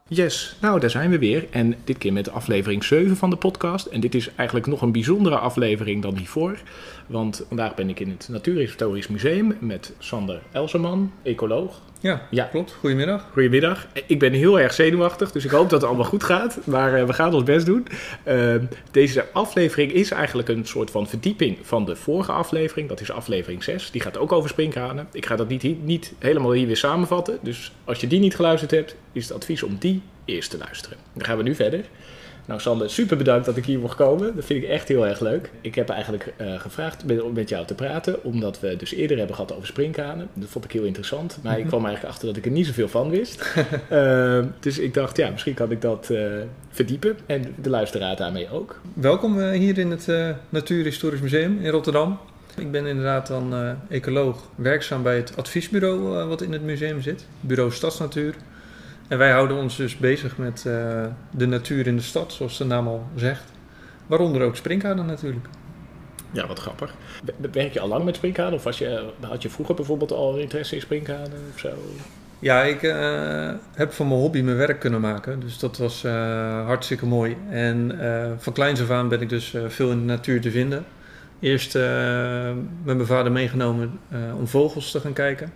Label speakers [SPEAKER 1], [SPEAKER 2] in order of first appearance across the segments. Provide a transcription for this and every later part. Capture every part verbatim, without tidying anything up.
[SPEAKER 1] Yes, nou daar zijn we weer. En dit keer met aflevering zeven van de podcast. En dit is eigenlijk nog een bijzondere aflevering dan hiervoor. Want vandaag ben ik in het Natuurhistorisch Museum met Sander Elserman, ecoloog.
[SPEAKER 2] Ja, ja, klopt. Goedemiddag.
[SPEAKER 1] Goedemiddag. Ik ben heel erg zenuwachtig, dus ik hoop dat het allemaal goed gaat. Maar uh, we gaan ons best doen. Uh, deze aflevering is eigenlijk een soort van verdieping van de vorige aflevering. Dat is aflevering zes. Die gaat ook over sprinkhanen. Ik ga dat niet, niet helemaal hier weer samenvatten. Dus als je die niet geluisterd hebt, is het advies om die eerst te luisteren. Dan gaan we nu verder. Nou Sander, super bedankt dat ik hier mocht komen. Dat vind ik echt heel erg leuk. Ik heb eigenlijk uh, gevraagd met, met jou te praten, omdat we dus eerder hebben gehad over sprinkhanen. Dat vond ik heel interessant, maar ik kwam eigenlijk achter dat ik er niet zoveel van wist. uh, dus ik dacht, ja, misschien kan ik dat uh, verdiepen en de luisteraar daarmee ook.
[SPEAKER 2] Welkom uh, hier in het uh, Natuurhistorisch Museum in Rotterdam. Ik ben inderdaad dan uh, ecoloog, werkzaam bij het adviesbureau uh, wat in het museum zit, Bureau Stadsnatuur. En wij houden ons dus bezig met uh, de natuur in de stad, zoals de naam al zegt. Waaronder ook sprinkhanen natuurlijk.
[SPEAKER 1] Ja, wat grappig. Werk je al lang met sprinkhanen? Of was je, had je vroeger bijvoorbeeld al interesse in sprinkhanen of zo?
[SPEAKER 2] Ja, ik uh, heb van mijn hobby mijn werk kunnen maken. Dus dat was uh, hartstikke mooi. En uh, van kleins af aan ben ik dus uh, veel in de natuur te vinden. Eerst uh, met mijn vader meegenomen uh, om vogels te gaan kijken.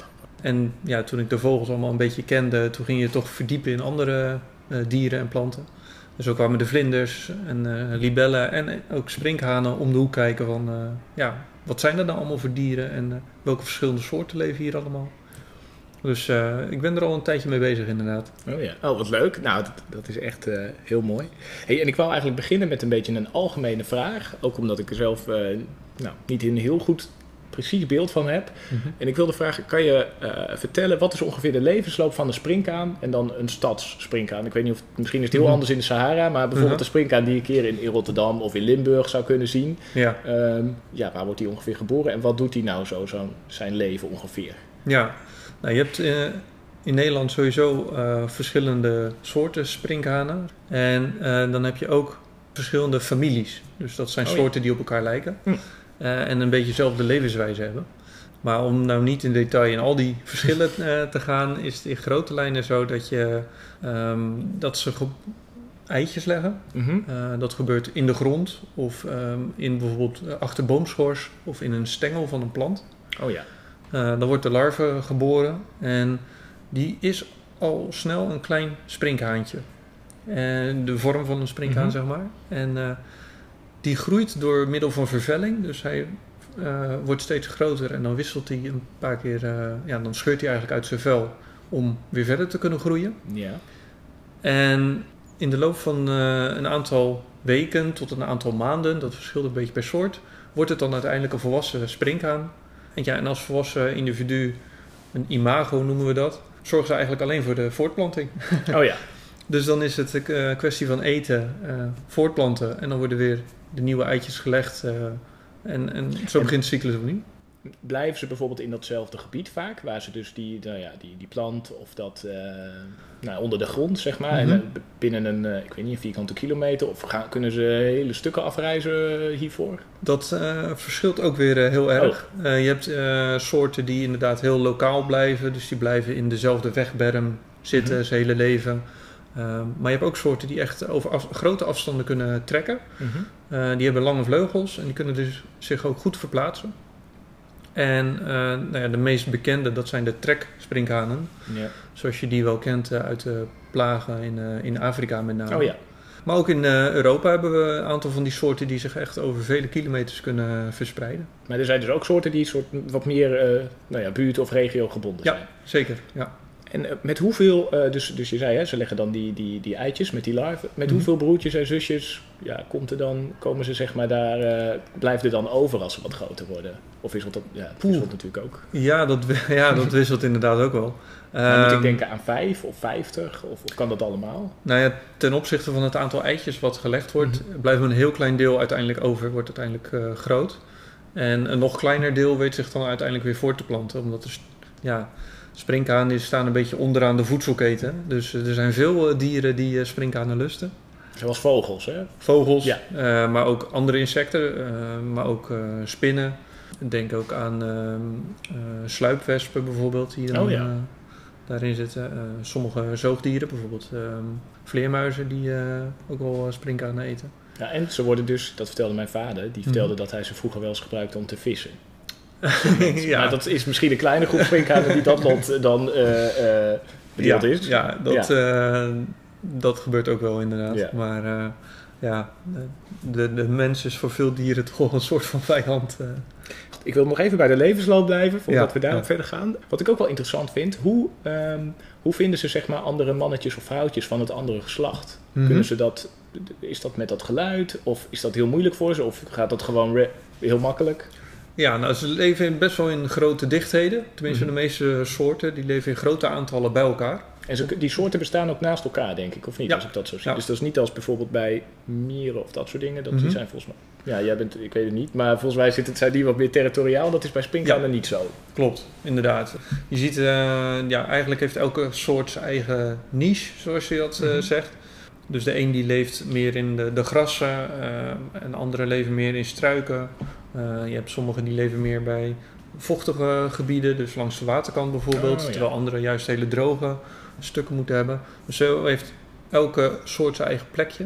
[SPEAKER 2] En ja, toen ik de vogels allemaal een beetje kende, toen ging je toch verdiepen in andere uh, dieren en planten. Dus zo kwamen de vlinders en uh, libellen en ook sprinkhanen om de hoek kijken van, uh, ja, wat zijn er nou allemaal voor dieren en uh, welke verschillende soorten leven hier allemaal. Dus uh, ik ben er al een tijdje mee bezig inderdaad.
[SPEAKER 1] Oh ja, oh wat leuk. Nou, dat, dat is echt uh, heel mooi. Hey, en ik wou eigenlijk beginnen met een beetje een algemene vraag. Ook omdat ik er zelf uh, nou, niet een heel goed precies beeld van heb. Mm-hmm. En ik wilde vragen, kan je uh, vertellen wat is ongeveer de levensloop van een sprinkhaan en dan een stadssprinkhaan? Ik weet niet of, misschien is het heel mm-hmm. anders in de Sahara, maar bijvoorbeeld mm-hmm. de sprinkhaan die ik hier in, in Rotterdam of in Limburg zou kunnen zien. Ja. Um, ja, waar wordt die ongeveer geboren en wat doet hij nou zo, zo zijn leven ongeveer?
[SPEAKER 2] Ja, nou je hebt uh, in Nederland sowieso uh, verschillende soorten sprinkhanen en uh, dan heb je ook verschillende families. Dus dat zijn oh, soorten ja. die op elkaar lijken. Hm. Uh, en een beetje dezelfde levenswijze hebben. Maar om nou niet in detail in al die verschillen uh, te gaan, is het in grote lijnen zo dat, je, um, dat ze ge- eitjes leggen. Mm-hmm. Uh, dat gebeurt in de grond of um, in bijvoorbeeld achter boomschors of in een stengel van een plant.
[SPEAKER 1] Oh ja.
[SPEAKER 2] Uh, dan wordt de larve geboren en die is al snel een klein sprinkhaantje. En de vorm van een sprinkhaan, mm-hmm. zeg maar. En uh, die groeit door middel van vervelling. Dus hij uh, wordt steeds groter en dan wisselt hij een paar keer. Uh, ja, dan scheurt hij eigenlijk uit zijn vel om weer verder te kunnen groeien. Ja. En in de loop van uh, een aantal weken tot een aantal maanden, dat verschilt een beetje per soort, wordt het dan uiteindelijk een volwassen sprinkhaan. En, ja, en als volwassen individu, een imago noemen we dat, zorgen ze eigenlijk alleen voor de voortplanting.
[SPEAKER 1] Oh ja.
[SPEAKER 2] Dus dan is het een uh, kwestie van eten, uh, voortplanten en dan worden weer de nieuwe eitjes gelegd uh, en, en zo en begint de cyclus opnieuw.
[SPEAKER 1] Blijven ze bijvoorbeeld in datzelfde gebied vaak, waar ze dus die, nou ja, die, die plant of dat uh, nou, onder de grond, zeg maar, mm-hmm. en uh, binnen een, uh, ik weet niet, een vierkante kilometer, of gaan, kunnen ze hele stukken afreizen hiervoor?
[SPEAKER 2] Dat uh, verschilt ook weer uh, heel erg. Oh. Uh, je hebt uh, soorten die inderdaad heel lokaal blijven, dus die blijven in dezelfde wegberm zitten mm-hmm. zijn hele leven. Uh, maar je hebt ook soorten die echt over af, grote afstanden kunnen trekken. Mm-hmm. Uh, die hebben lange vleugels en die kunnen dus zich ook goed verplaatsen. En uh, nou ja, de meest bekende, dat zijn de treksprinkhanen. Yeah. Zoals je die wel kent uh, uit de plagen in, uh, in Afrika met name.
[SPEAKER 1] Oh ja.
[SPEAKER 2] Maar ook in uh, Europa hebben we een aantal van die soorten die zich echt over vele kilometers kunnen verspreiden.
[SPEAKER 1] Maar er zijn dus ook soorten die soort wat meer uh, nou ja, buurt- of regio gebonden zijn.
[SPEAKER 2] Ja, zeker. Ja.
[SPEAKER 1] En met hoeveel, uh, dus, dus je zei hè, ze leggen dan die, die, die eitjes met die larven. Met mm-hmm. hoeveel broertjes en zusjes ja, komt er dan, komen ze zeg maar daar, uh, blijft er dan over als ze wat groter worden? Of wisselt dat, ja, dat wisselt natuurlijk ook.
[SPEAKER 2] Ja, dat, ja, dat wisselt inderdaad ook wel.
[SPEAKER 1] Maar moet ik denken aan vijf of vijftig of, of kan dat allemaal?
[SPEAKER 2] Nou ja, ten opzichte van het aantal eitjes wat gelegd wordt, mm-hmm. blijft een heel klein deel uiteindelijk over, wordt uiteindelijk uh, groot. En een nog kleiner deel weet zich dan uiteindelijk weer voor te planten, omdat er, ja, sprinkhanen staan een beetje onderaan de voedselketen. Dus er zijn veel uh, dieren die uh, sprinkhanen lusten.
[SPEAKER 1] Zoals vogels, hè?
[SPEAKER 2] Vogels, ja. uh, maar ook andere insecten, uh, maar ook uh, spinnen. Denk ook aan uh, uh, sluipwespen bijvoorbeeld, die dan,
[SPEAKER 1] oh, ja.
[SPEAKER 2] uh, Daarin zitten uh, sommige zoogdieren, bijvoorbeeld uh, vleermuizen die uh, ook wel uh, sprinkhanen eten.
[SPEAKER 1] Ja, en ze worden dus, dat vertelde mijn vader, die vertelde mm. dat hij ze vroeger wel eens gebruikte om te vissen. ja. Maar dat is misschien een kleine groep sprinkhanen die dat lot dan uh, uh, bedeeld
[SPEAKER 2] ja,
[SPEAKER 1] is.
[SPEAKER 2] Ja, dat, ja. Uh, dat gebeurt ook wel inderdaad. Ja. Maar uh, ja, de, de mens is voor veel dieren toch wel een soort van vijand. Uh.
[SPEAKER 1] Ik wil nog even bij de levensloop blijven, voordat
[SPEAKER 2] ja,
[SPEAKER 1] we daarop
[SPEAKER 2] ja.
[SPEAKER 1] verder gaan. Wat ik ook wel interessant vind, hoe, um, hoe vinden ze zeg maar andere mannetjes of vrouwtjes van het andere geslacht? Mm-hmm. Kunnen ze dat, is dat met dat geluid? Of is dat heel moeilijk voor ze? Of gaat dat gewoon re- heel makkelijk?
[SPEAKER 2] Ja, nou, ze leven best wel in grote dichtheden. Tenminste, mm-hmm. de meeste soorten die leven in grote aantallen bij elkaar.
[SPEAKER 1] En ze, die soorten bestaan ook naast elkaar, denk ik, of niet? Ja. Als ik dat zo zie. Ja. Dus dat is niet als bijvoorbeeld bij mieren of dat soort dingen. Dat mm-hmm. die zijn volgens mij... Ja, jij bent... Ik weet het niet. Maar volgens mij zit het, zijn die wat meer territoriaal. Dat is bij sprinkhanen ja. niet zo.
[SPEAKER 2] Klopt, inderdaad. Je ziet... Uh, ja, eigenlijk heeft elke soort zijn eigen niche, zoals je dat uh, mm-hmm. zegt. Dus de een die leeft meer in de, de grassen. Uh, en andere leven meer in struiken. Uh, je hebt sommigen die leven meer bij vochtige gebieden. Dus langs de waterkant bijvoorbeeld. Oh, ja. Terwijl anderen juist hele droge stukken moeten hebben. Dus zo heeft elke soort zijn eigen plekje.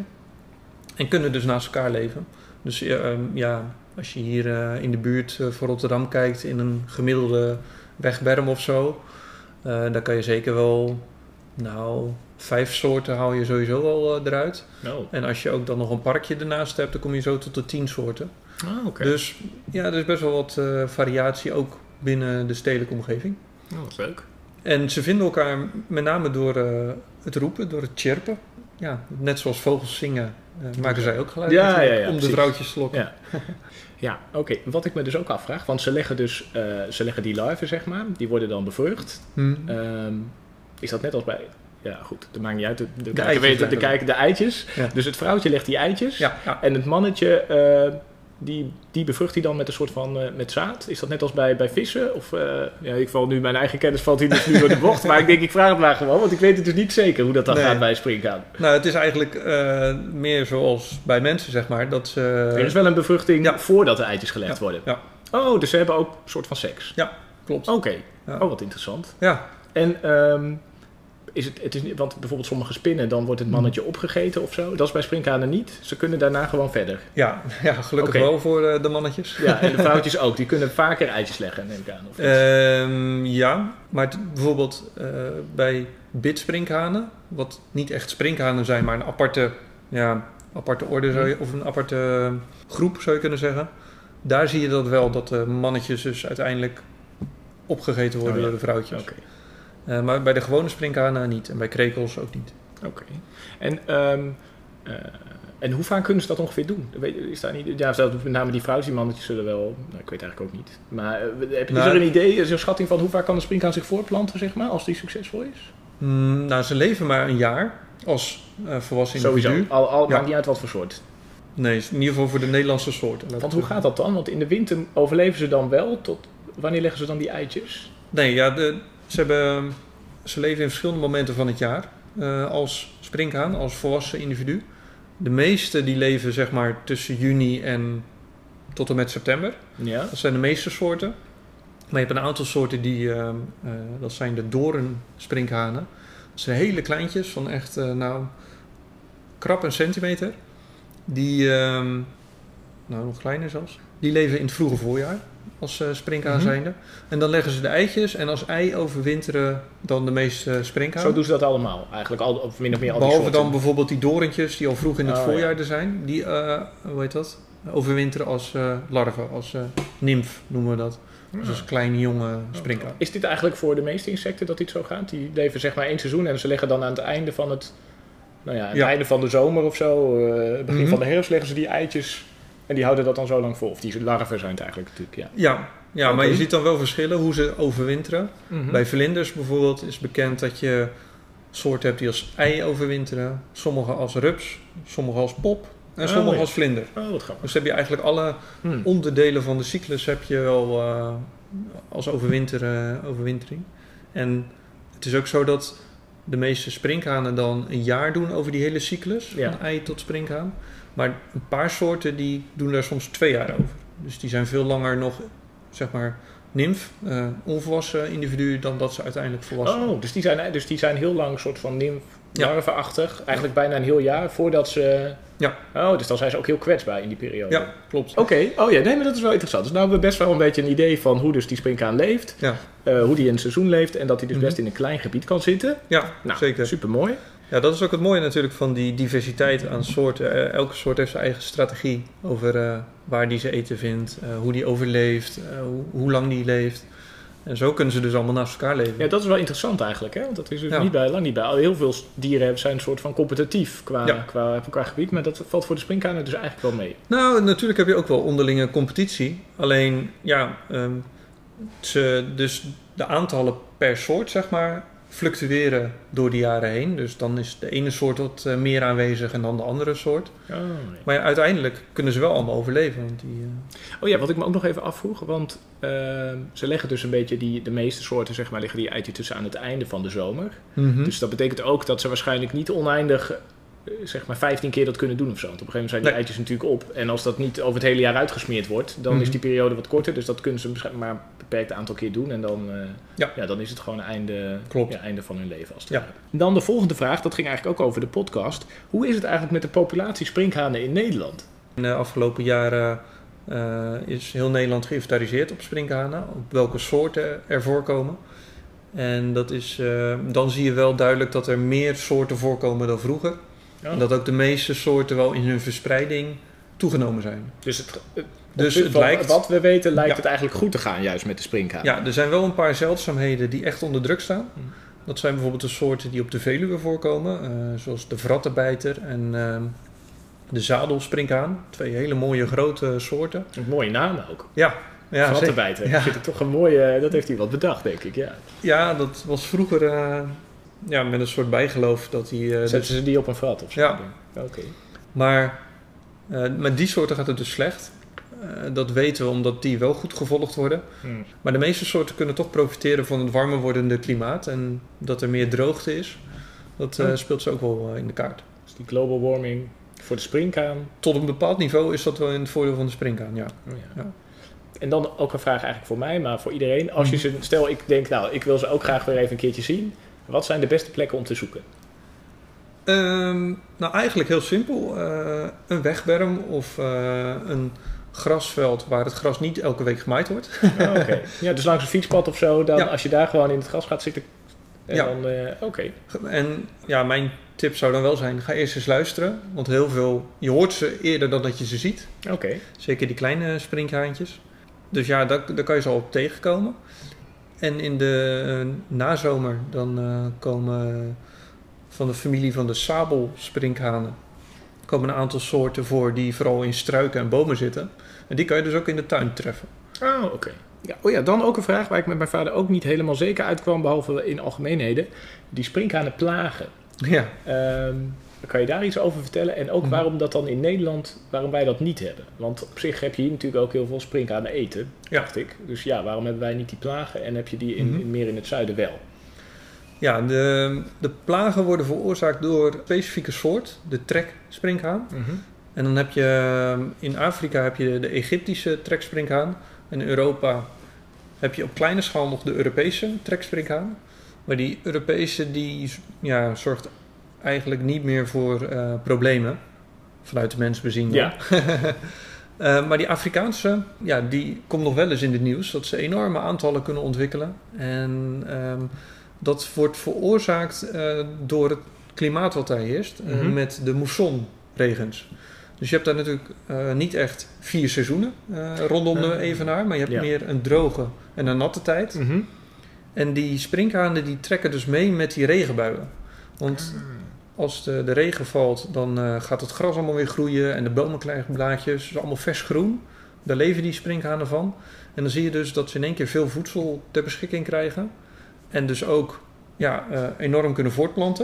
[SPEAKER 2] En kunnen dus naast elkaar leven. Dus uh, ja, als je hier uh, in de buurt uh, van Rotterdam kijkt, in een gemiddelde wegberm of zo, uh, dan kan je zeker wel, nou, vijf soorten haal je sowieso wel uh, eruit. Oh. En als je ook dan nog een parkje ernaast hebt, dan kom je zo tot de tien soorten.
[SPEAKER 1] Oh, okay.
[SPEAKER 2] Dus ja, er is best wel wat uh, variatie ook binnen de stedelijke omgeving.
[SPEAKER 1] Oh, dat is leuk.
[SPEAKER 2] En ze vinden elkaar met name door uh, het roepen, door het chirpen. Ja, net zoals vogels zingen, uh, maken zij ook geluid
[SPEAKER 1] ja, ja, ja,
[SPEAKER 2] om
[SPEAKER 1] precies.
[SPEAKER 2] de vrouwtjes te lokken.
[SPEAKER 1] Ja, ja oké. Okay. Wat ik me dus ook afvraag, want ze leggen dus uh, ze leggen die larven, zeg maar, die worden dan bevrucht. Hmm. Um, is dat net als bij... Ja, goed, dat maakt niet uit. De, de, de, eitjes, weten, de, de, de eitjes. Ja. Dus het vrouwtje legt die eitjes.
[SPEAKER 2] Ja, ja.
[SPEAKER 1] En het mannetje, uh, die, die bevrucht hij dan met een soort van uh, met zaad. Is dat net als bij, bij vissen? Of, uh, ja, ik val nu, mijn eigen kennis valt hier dus nu door de bocht. Maar ik denk, ik vraag het maar gewoon. Want ik weet het dus niet zeker hoe dat dan nee. gaat bij sprinkhaan.
[SPEAKER 2] Nou, het is eigenlijk uh, meer zoals bij mensen, zeg maar. Dat ze,
[SPEAKER 1] er is wel een bevruchting ja. voordat de eitjes gelegd
[SPEAKER 2] ja.
[SPEAKER 1] worden.
[SPEAKER 2] Ja.
[SPEAKER 1] Oh, dus ze hebben ook een soort van seks.
[SPEAKER 2] Ja, klopt.
[SPEAKER 1] Oké. Okay.
[SPEAKER 2] Ja.
[SPEAKER 1] Oh, wat interessant.
[SPEAKER 2] Ja.
[SPEAKER 1] En... Um, Is het, het is niet, want bijvoorbeeld sommige spinnen, dan wordt het mannetje opgegeten of zo. Dat is bij sprinkhanen niet. Ze kunnen daarna gewoon verder.
[SPEAKER 2] Ja, ja gelukkig okay. wel voor uh, de mannetjes.
[SPEAKER 1] Ja, en de vrouwtjes ook. Die kunnen vaker eitjes leggen, neem ik aan. Of
[SPEAKER 2] um, ja, maar t- bijvoorbeeld uh, bij bitsprinkhanen, wat niet echt sprinkhanen zijn, maar een aparte, ja, aparte orde zou je, of een aparte groep zou je kunnen zeggen. Daar zie je dat wel, dat de mannetjes dus uiteindelijk opgegeten worden oh, ja. door de vrouwtjes.
[SPEAKER 1] Okay.
[SPEAKER 2] Uh, maar bij de gewone sprinkhanen niet. En bij krekels ook niet.
[SPEAKER 1] Oké. Okay. En, um, uh, en hoe vaak kunnen ze dat ongeveer doen? Is daar niet, ja, met name die vrouwtjes, die mannetjes zullen wel... Nou, ik weet eigenlijk ook niet. Maar uh, heb je nou, er een idee, is er een schatting van hoe vaak kan de sprinkhaan zich voortplanten, zeg maar, als die succesvol is?
[SPEAKER 2] Mm, nou, ze leven maar een jaar als uh, volwassen individu.
[SPEAKER 1] Sowieso. Al, al ja. Maakt niet uit wat voor soort.
[SPEAKER 2] Nee, in ieder geval voor de Nederlandse soorten.
[SPEAKER 1] Want hoe gaat dat dan? Want in de winter overleven ze dan wel tot... Wanneer leggen ze dan die eitjes?
[SPEAKER 2] Nee, ja... De, Ze, hebben, ze leven in verschillende momenten van het jaar uh, als sprinkhaan, als volwassen individu. De meeste die leven zeg maar tussen juni en tot en met september.
[SPEAKER 1] Ja.
[SPEAKER 2] Dat zijn de meeste soorten. Maar je hebt een aantal soorten die, uh, uh, dat zijn de doornsprinkhanen. Dat zijn hele kleintjes van echt, uh, nou, krap een centimeter. Die, uh, nou nog kleiner zelfs. Die leven in het vroege voorjaar. Als uh, sprinkhaan mm-hmm. zijnde. En dan leggen ze de eitjes. En als ei overwinteren dan de meeste sprinkhaan.
[SPEAKER 1] Zo doen ze dat allemaal. Eigenlijk al, of min of meer al die
[SPEAKER 2] Behalve
[SPEAKER 1] soorten.
[SPEAKER 2] dan bijvoorbeeld die dorentjes die al vroeg in het oh, voorjaar ja. er zijn. Die, uh, hoe heet dat? Overwinteren als uh, larven. Als uh, nymf noemen we dat. Ja. Dus als kleine jonge sprinkhaan.
[SPEAKER 1] Is dit eigenlijk voor de meeste insecten dat dit zo gaat? Die leven zeg maar één seizoen. En ze leggen dan aan het einde van het... Nou ja, aan het ja. einde van de zomer of zo. Uh, begin mm-hmm. van de herfst leggen ze die eitjes... En die houden dat dan zo lang vol. Of die larven zijn het eigenlijk natuurlijk, ja.
[SPEAKER 2] Ja, ja okay. Maar je ziet dan wel verschillen hoe ze overwinteren. Mm-hmm. Bij vlinders bijvoorbeeld is bekend dat je soorten hebt die als ei overwinteren. Sommige als rups, sommige als pop en sommige oh, ja. als vlinder.
[SPEAKER 1] Oh, wat grappig.
[SPEAKER 2] Dus heb je eigenlijk alle hmm. onderdelen van de cyclus heb je wel uh, als overwinteren, overwintering. En het is ook zo dat de meeste sprinkhanen dan een jaar doen over die hele cyclus. Ja. Van ei tot sprinkhaan. Maar een paar soorten die doen daar soms twee jaar over. Dus die zijn veel langer nog, zeg maar, nymf, uh, onvolwassen individu, dan dat ze uiteindelijk volwassen.
[SPEAKER 1] Oh, dus die zijn, dus die zijn heel lang een soort van nymf, larvenachtig. Eigenlijk bijna een heel jaar voordat ze...
[SPEAKER 2] Ja.
[SPEAKER 1] Oh, dus dan zijn ze ook heel kwetsbaar in die periode.
[SPEAKER 2] Ja, klopt.
[SPEAKER 1] Oké, okay. oh ja, nee, maar dat is wel interessant. Dus nou hebben we best wel een beetje een idee van hoe dus die sprinkhaan leeft.
[SPEAKER 2] Ja.
[SPEAKER 1] Uh, hoe die in het seizoen leeft en dat hij dus
[SPEAKER 2] mm-hmm.
[SPEAKER 1] best in een klein gebied kan zitten.
[SPEAKER 2] Ja,
[SPEAKER 1] nou,
[SPEAKER 2] zeker.
[SPEAKER 1] Supermooi.
[SPEAKER 2] Ja, dat is ook het mooie natuurlijk van die diversiteit aan soorten. Uh, elke soort heeft zijn eigen strategie over uh, waar die ze eten vindt, uh, hoe die overleeft, uh, hoe, hoe lang die leeft. En zo kunnen ze dus allemaal naast elkaar leven.
[SPEAKER 1] Ja, dat is wel interessant eigenlijk, hè? Want dat is dus
[SPEAKER 2] ja.
[SPEAKER 1] niet bij, lang niet bij. Heel veel dieren zijn een soort van competitief qua,
[SPEAKER 2] ja.
[SPEAKER 1] qua, qua gebied, maar dat valt voor de sprinkhanen dus eigenlijk wel mee.
[SPEAKER 2] Nou, natuurlijk heb je ook wel onderlinge competitie. Alleen, ja, um, ze, dus de aantallen per soort, zeg maar, fluctueren door de jaren heen. Dus dan is de ene soort wat uh, meer aanwezig en dan de andere soort.
[SPEAKER 1] Oh, nee.
[SPEAKER 2] Maar ja, uiteindelijk kunnen ze wel allemaal overleven. Want die, uh...
[SPEAKER 1] Oh ja, wat ik me ook nog even afvroeg, want uh, ze leggen dus een beetje die, de meeste soorten, zeg maar, liggen die eitjes tussen aan het einde van de zomer.
[SPEAKER 2] Mm-hmm.
[SPEAKER 1] Dus dat betekent ook dat ze waarschijnlijk niet oneindig, zeg maar, vijftien keer dat kunnen doen of zo. Want op een gegeven moment zijn die nee. eitjes natuurlijk op. En als dat niet over het hele jaar uitgesmeerd wordt, dan mm-hmm. is die periode wat korter. Dus dat kunnen ze maar een beperkt aantal keer doen. En dan, uh, ja. Ja, dan is het gewoon een einde, ja, einde van hun leven. Als het
[SPEAKER 2] ja.
[SPEAKER 1] Dan de volgende vraag, dat ging eigenlijk ook over de podcast. Hoe is het eigenlijk met de populatie sprinkhanen in Nederland?
[SPEAKER 2] In de afgelopen jaren uh, is heel Nederland geïnventariseerd op sprinkhanen. Op welke soorten er voorkomen. En dat is, uh, dan zie je wel duidelijk dat er meer soorten voorkomen dan vroeger. Oh. En dat ook de meeste soorten wel in hun verspreiding toegenomen zijn.
[SPEAKER 1] Dus het, het,
[SPEAKER 2] dus het
[SPEAKER 1] wat,
[SPEAKER 2] lijkt,
[SPEAKER 1] wat we weten lijkt ja. het eigenlijk goed te gaan juist met de sprinkhaan.
[SPEAKER 2] Ja, er zijn wel een paar zeldzaamheden die echt onder druk staan. Hmm. Dat zijn bijvoorbeeld de soorten die op de Veluwe voorkomen. Uh, zoals de vrattenbijter en uh, de zadelsprinkhaan. Twee hele mooie grote soorten.
[SPEAKER 1] Een mooie namen ook.
[SPEAKER 2] Ja. Ja,
[SPEAKER 1] vrattenbijter. Ja. Vind ik toch een mooie, dat heeft hij wat bedacht, denk ik. Ja,
[SPEAKER 2] ja dat was vroeger uh, ja, met een soort bijgeloof dat hij... Uh,
[SPEAKER 1] Zetten ze die op een vrat of zo?
[SPEAKER 2] Ja.
[SPEAKER 1] Oké. Okay.
[SPEAKER 2] Maar uh, met die soorten gaat het dus slecht. Uh, dat weten we omdat die wel goed gevolgd worden. Hmm. Maar de meeste soorten kunnen toch profiteren van het warmer wordende klimaat. En dat er meer droogte is. Dat uh, speelt ze ook wel uh, in de kaart.
[SPEAKER 1] Dus die global warming voor de sprinkhaan?
[SPEAKER 2] Tot een bepaald niveau is dat wel in het voordeel van de sprinkhaan, ja.
[SPEAKER 1] Oh, ja. ja. En dan ook een vraag eigenlijk voor mij, maar voor iedereen. Als je ze, stel ik denk, nou, ik wil ze ook graag weer even een keertje zien. Wat zijn de beste plekken om te zoeken?
[SPEAKER 2] Um, nou, eigenlijk heel simpel. Uh, een wegberm of uh, een grasveld waar het gras niet elke week gemaaid wordt.
[SPEAKER 1] Oh, Oké. Okay. Ja, dus langs een fietspad of zo, dan ja. als je daar gewoon in het gras gaat zitten. En
[SPEAKER 2] ja.
[SPEAKER 1] dan, uh, Oké. Okay.
[SPEAKER 2] En ja, mijn tip zou dan wel zijn, ga eerst eens luisteren. Want heel veel, je hoort ze eerder dan dat je ze ziet.
[SPEAKER 1] Oké. Okay.
[SPEAKER 2] Zeker die kleine sprinkhaantjes. Dus ja, daar, daar kan je ze al op tegenkomen. En in de uh, nazomer dan uh, komen van de familie van de sabelsprinkhanen komen een aantal soorten voor die vooral in struiken en bomen zitten. En die kan je dus ook in de tuin treffen.
[SPEAKER 1] Oh, oké. Okay. Ja, oh ja, dan ook een vraag waar ik met mijn vader ook niet helemaal zeker uitkwam, behalve in algemeenheden. Die sprinkhanen plagen.
[SPEAKER 2] Ja.
[SPEAKER 1] Um, kan je daar iets over vertellen? En ook waarom dat dan in Nederland, waarom wij dat niet hebben? Want op zich heb je hier natuurlijk ook heel veel sprinkhanen eten,
[SPEAKER 2] ja.
[SPEAKER 1] dacht ik. Dus ja, waarom hebben wij niet die plagen en heb je die in, mm-hmm. in, meer in het zuiden wel?
[SPEAKER 2] Ja, de, de plagen worden veroorzaakt door een specifieke soort, de treksprinkhaan.
[SPEAKER 1] Mm-hmm.
[SPEAKER 2] En dan heb je in Afrika heb je de Egyptische treksprinkhaan. En in Europa heb je op kleine schaal nog de Europese treksprinkhaan. Maar die Europese die ja, zorgt eigenlijk niet meer voor uh, problemen. Vanuit de mens bezien.
[SPEAKER 1] Ja.
[SPEAKER 2] uh, maar die Afrikaanse, ja, die komt nog wel eens in het nieuws. Dat ze enorme aantallen kunnen ontwikkelen. En um, dat wordt veroorzaakt uh, door het klimaat wat daar heerst. Uh, mm-hmm. Met de moessonregens. Dus je hebt daar natuurlijk uh, niet echt vier seizoenen uh, rondom uh, de evenaar. Maar je hebt ja. meer een droge en een natte tijd.
[SPEAKER 1] Mm-hmm. En
[SPEAKER 2] die sprinkhanen die trekken dus mee met die regenbuien. Want als de, de regen valt, dan uh, gaat het gras allemaal weer groeien. En de bomen krijgen blaadjes. Dus allemaal vers groen. Daar leven die sprinkhanen van. En dan zie je dus dat ze in één keer veel voedsel ter beschikking krijgen. En dus ook ja, uh, enorm kunnen voortplanten.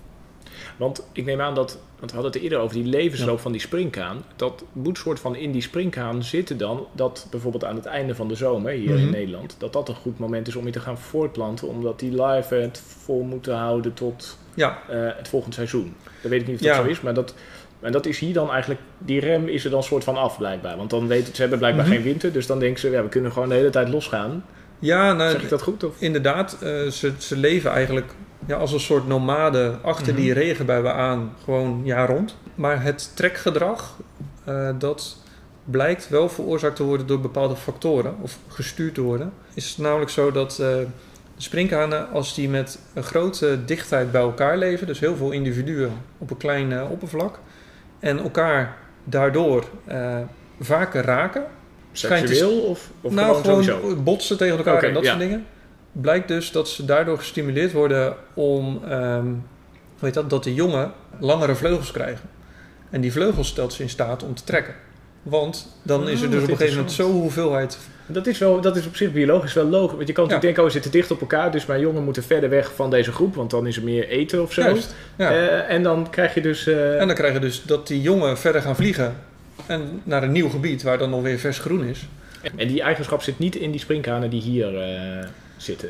[SPEAKER 1] Want ik neem aan dat, want we hadden het eerder over die levensloop ja. van die sprinkhaan. Dat moet soort van in die sprinkhaan zitten dan, dat bijvoorbeeld aan het einde van de zomer hier mm-hmm. in Nederland, dat dat een goed moment is om je te gaan voortplanten, omdat die larven het vol moeten houden tot ja. uh, het volgende seizoen. Dat weet ik niet of dat ja. zo is, maar dat, En dat is hier dan eigenlijk, die rem is er dan soort van af blijkbaar. Want dan weten ze hebben blijkbaar
[SPEAKER 2] Mhm.
[SPEAKER 1] geen winter, dus dan denken ze, ja, we kunnen gewoon de hele tijd losgaan.
[SPEAKER 2] Ja, nou,
[SPEAKER 1] Zeg ik dat goed? Of?
[SPEAKER 2] inderdaad. Uh, ze, ze leven eigenlijk ja, als een soort nomaden achter
[SPEAKER 1] Mhm.
[SPEAKER 2] die regenbuien aan, gewoon jaar rond. Maar het trekgedrag, uh, dat blijkt wel veroorzaakt te worden door bepaalde factoren, of gestuurd te worden. Is het namelijk zo dat uh, de sprinkhanen, als die met een grote dichtheid bij elkaar leven, dus heel veel individuen op een klein uh, oppervlak, en elkaar daardoor uh, vaker raken.
[SPEAKER 1] Seksueel of, of
[SPEAKER 2] nou,
[SPEAKER 1] gewoon,
[SPEAKER 2] gewoon
[SPEAKER 1] sowieso?
[SPEAKER 2] botsen tegen elkaar
[SPEAKER 1] Okay,
[SPEAKER 2] en dat
[SPEAKER 1] ja.
[SPEAKER 2] soort dingen. Blijkt dus dat ze daardoor gestimuleerd worden om, um, hoe heet dat, dat de jongen langere vleugels krijgen. En die vleugels stelt ze in staat om te trekken. Want dan is er
[SPEAKER 1] Oh,
[SPEAKER 2] dus op een gegeven moment
[SPEAKER 1] interessant.
[SPEAKER 2] zo'n hoeveelheid.
[SPEAKER 1] Dat is, wel, dat is op zich biologisch wel logisch. Want je kan natuurlijk
[SPEAKER 2] Ja.
[SPEAKER 1] denken, oh, we zitten dicht op elkaar, dus mijn jongen moeten verder weg van deze groep, want dan is er meer eten of zo.
[SPEAKER 2] Juist, ja.
[SPEAKER 1] Uh, en dan krijg je dus... Uh,
[SPEAKER 2] En dan krijg je dus dat die jongen verder gaan vliegen en naar een nieuw gebied waar dan nog weer vers groen is.
[SPEAKER 1] En die eigenschap zit niet in die sprinkhanen die hier uh, zitten?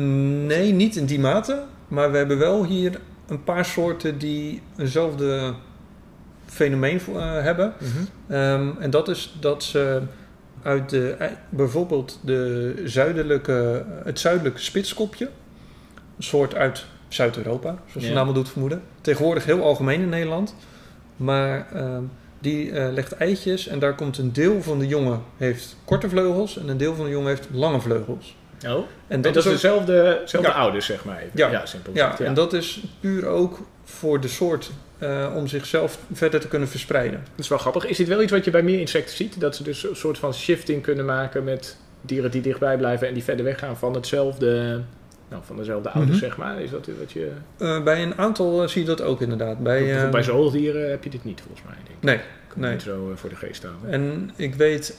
[SPEAKER 2] Nee, niet in die mate. Maar we hebben wel hier een paar soorten die eenzelfde fenomeen uh, hebben.
[SPEAKER 1] Mm-hmm.
[SPEAKER 2] Um, en dat is dat ze uit de, bijvoorbeeld de zuidelijke, het zuidelijke spitskopje, een soort uit Zuid-Europa, zoals de
[SPEAKER 1] Ja.
[SPEAKER 2] naam al doet vermoeden. Tegenwoordig heel algemeen in Nederland. Maar um, die uh, legt eitjes en daar komt een deel van de jongen heeft korte vleugels en een deel van de jongen heeft lange vleugels.
[SPEAKER 1] Oh, en
[SPEAKER 2] En
[SPEAKER 1] dat,
[SPEAKER 2] dat
[SPEAKER 1] is
[SPEAKER 2] is ook,
[SPEAKER 1] dezelfde, dezelfde
[SPEAKER 2] Ja.
[SPEAKER 1] ouders, zeg maar. Even.
[SPEAKER 2] Ja.
[SPEAKER 1] Ja, simpel
[SPEAKER 2] ja,
[SPEAKER 1] gezegd, ja.
[SPEAKER 2] en dat is puur ook voor de soort uh, om zichzelf verder te kunnen verspreiden.
[SPEAKER 1] Dat is wel grappig. Is dit wel iets wat je bij meer insecten ziet? Dat ze dus een soort van shifting kunnen maken met dieren die dichtbij blijven en die verder weggaan van hetzelfde, nou, van dezelfde ouders,
[SPEAKER 2] Mhm.
[SPEAKER 1] zeg maar. Is dat wat je...
[SPEAKER 2] Uh, bij een aantal uh, zie je dat ook inderdaad. Bij,
[SPEAKER 1] Bijvoorbeeld
[SPEAKER 2] uh,
[SPEAKER 1] bij zoogdieren heb je dit niet, volgens mij. Denk ik.
[SPEAKER 2] Nee,
[SPEAKER 1] Ik kan
[SPEAKER 2] nee.
[SPEAKER 1] het niet zo uh, voor de geest houden.
[SPEAKER 2] En ik weet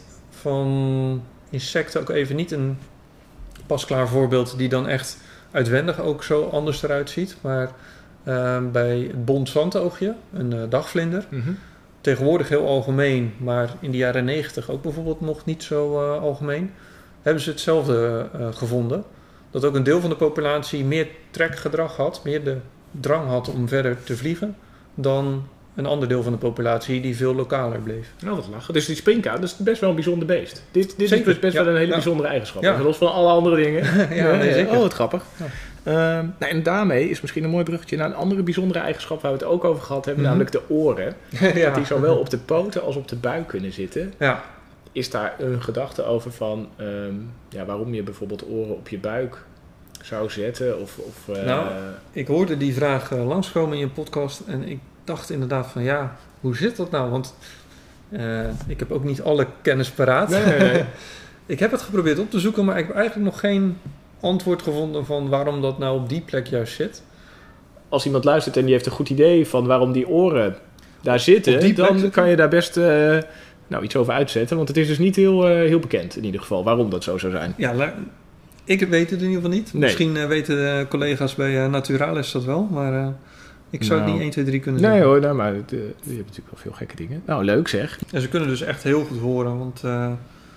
[SPEAKER 2] van insecten ook even niet een pasklaar voorbeeld die dan echt uitwendig ook zo anders eruit ziet. Maar uh, bij het bondzwantoogje, een uh, dagvlinder,
[SPEAKER 1] Mm-hmm.
[SPEAKER 2] tegenwoordig heel algemeen, maar in de jaren negentig ook bijvoorbeeld nog niet zo uh, algemeen, hebben ze hetzelfde uh, gevonden. Dat ook een deel van de populatie meer trekgedrag had, meer de drang had om verder te vliegen, dan een ander deel van de populatie die veel lokaler bleef.
[SPEAKER 1] Nou, wat lachen. Dus die sprinkhaan, dat is best wel een bijzonder beest. Dit, dit
[SPEAKER 2] Zeker,
[SPEAKER 1] is best
[SPEAKER 2] ja,
[SPEAKER 1] wel een hele
[SPEAKER 2] ja.
[SPEAKER 1] bijzondere eigenschap.
[SPEAKER 2] Ja.
[SPEAKER 1] Los van alle andere dingen.
[SPEAKER 2] Ja, nee, zeker.
[SPEAKER 1] Oh, wat grappig.
[SPEAKER 2] Ja.
[SPEAKER 1] Uh, nou, en daarmee is misschien een mooi bruggetje naar een andere bijzondere eigenschap waar we het ook over gehad hebben,
[SPEAKER 2] Mm-hmm.
[SPEAKER 1] namelijk de oren.
[SPEAKER 2] Ja.
[SPEAKER 1] Dat die zowel op de poten als op de buik kunnen zitten.
[SPEAKER 2] Ja.
[SPEAKER 1] Is daar een gedachte over van um, ja, waarom je bijvoorbeeld oren op je buik zou zetten? Of, of, uh,
[SPEAKER 2] nou, ik hoorde die vraag uh, langskomen in je podcast en ik dacht inderdaad van ja, hoe zit dat nou? Want uh, ik heb ook niet alle kennis paraat.
[SPEAKER 1] Nee, nee, nee.
[SPEAKER 2] Ik heb het geprobeerd op te zoeken, maar ik heb eigenlijk nog geen antwoord gevonden van waarom dat nou op die plek juist zit.
[SPEAKER 1] Als iemand luistert en die heeft een goed idee van waarom die oren daar zitten, dan zitten? Kan je daar best uh, nou, iets over uitzetten. Want het is dus niet heel, uh, heel bekend in ieder geval waarom dat zo zou zijn.
[SPEAKER 2] Ja, ik weet het in ieder geval niet. Nee. Misschien uh, weten de collega's bij uh, Naturalis dat wel, maar uh, ik zou nou, het niet één, twee, drie kunnen
[SPEAKER 1] nee,
[SPEAKER 2] zeggen.
[SPEAKER 1] Nee hoor, nou, maar het, uh, je hebt natuurlijk wel veel gekke dingen. Nou, leuk zeg.
[SPEAKER 2] En ze kunnen dus echt heel goed horen, want... Uh,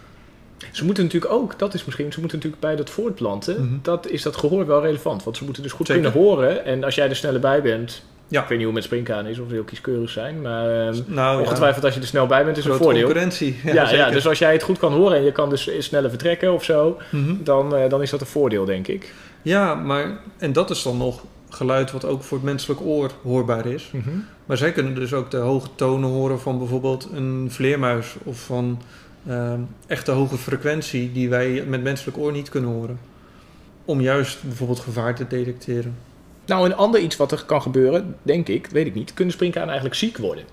[SPEAKER 1] Ze moeten natuurlijk ook, dat is misschien, ze moeten natuurlijk bij dat voortplanten, mm-hmm. dat is dat gehoor wel relevant. Want ze moeten dus goed Zeker. kunnen horen. En als jij er sneller bij bent, ja. ik weet niet hoe het met sprinkhaan is, of ze heel kieskeurig zijn. Maar um, nou, ongetwijfeld ja. als je er snel bij bent, is een voordeel.
[SPEAKER 2] Concurrentie.
[SPEAKER 1] Ja, ja, ja, dus als jij het goed kan horen en je kan dus sneller vertrekken of zo,
[SPEAKER 2] mm-hmm.
[SPEAKER 1] dan, uh, dan is dat een voordeel, denk ik.
[SPEAKER 2] Ja, maar en dat is dan nog geluid wat ook voor het menselijk oor hoorbaar is.
[SPEAKER 1] Mm-hmm.
[SPEAKER 2] Maar zij kunnen dus ook de hoge tonen horen van bijvoorbeeld een vleermuis of van... Uh, echt de hoge frequentie die wij met menselijk oor niet kunnen horen. Om juist bijvoorbeeld gevaar te detecteren.
[SPEAKER 1] Nou, een ander iets wat er kan gebeuren, denk ik, weet ik niet. Kunnen sprinkhanen eigenlijk ziek worden?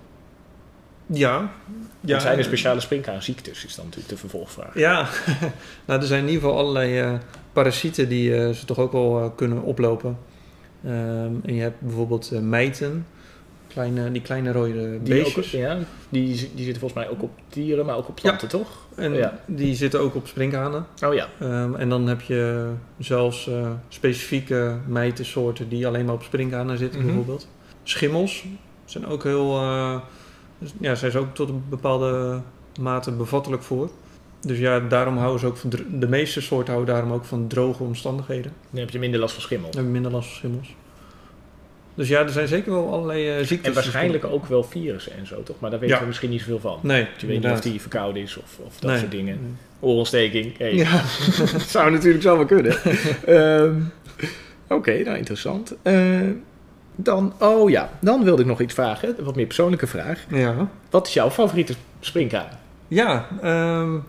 [SPEAKER 2] Ja. ja
[SPEAKER 1] er zijn er speciale sprinkhaanziektes, is dan natuurlijk de vervolgvraag.
[SPEAKER 2] Ja, nou, er zijn in ieder geval allerlei uh, parasieten die uh, ze toch ook wel uh, kunnen oplopen. Um, en je hebt bijvoorbeeld uh, mijten. Kleine, die kleine rode beestjes.
[SPEAKER 1] Die, ook, ja, die, die zitten volgens mij ook op dieren, maar ook op planten,
[SPEAKER 2] ja.
[SPEAKER 1] toch?
[SPEAKER 2] En
[SPEAKER 1] ja.
[SPEAKER 2] die zitten ook op sprinkhanen.
[SPEAKER 1] Oh ja.
[SPEAKER 2] Um, en dan heb je zelfs uh, specifieke mijtensoorten die alleen maar op sprinkhanen zitten, mm-hmm. bijvoorbeeld. Schimmels zijn ook heel... Uh, ja, zijn ze ook tot een bepaalde mate bevattelijk voor. Dus ja, daarom houden ze ook van... De meeste soorten houden daarom ook van droge omstandigheden.
[SPEAKER 1] Dan heb je minder last van schimmel.
[SPEAKER 2] Dan heb je minder last van schimmels. Dus ja, er zijn zeker wel allerlei uh, ziektes.
[SPEAKER 1] En waarschijnlijk ook wel virussen en zo, toch? Maar daar weten
[SPEAKER 2] Ja.
[SPEAKER 1] we misschien niet zoveel van.
[SPEAKER 2] Nee,
[SPEAKER 1] Je weet niet of die verkouden is of, of dat
[SPEAKER 2] Nee.
[SPEAKER 1] soort dingen. Oorontsteking. Hey.
[SPEAKER 2] Ja.
[SPEAKER 1] Dat zou natuurlijk zo wel kunnen. um, Oké, okay, nou interessant. Uh, dan, oh ja, dan wilde ik nog iets vragen. Een wat meer persoonlijke vraag.
[SPEAKER 2] Ja.
[SPEAKER 1] Wat is jouw favoriete springhaan?
[SPEAKER 2] Ja, um,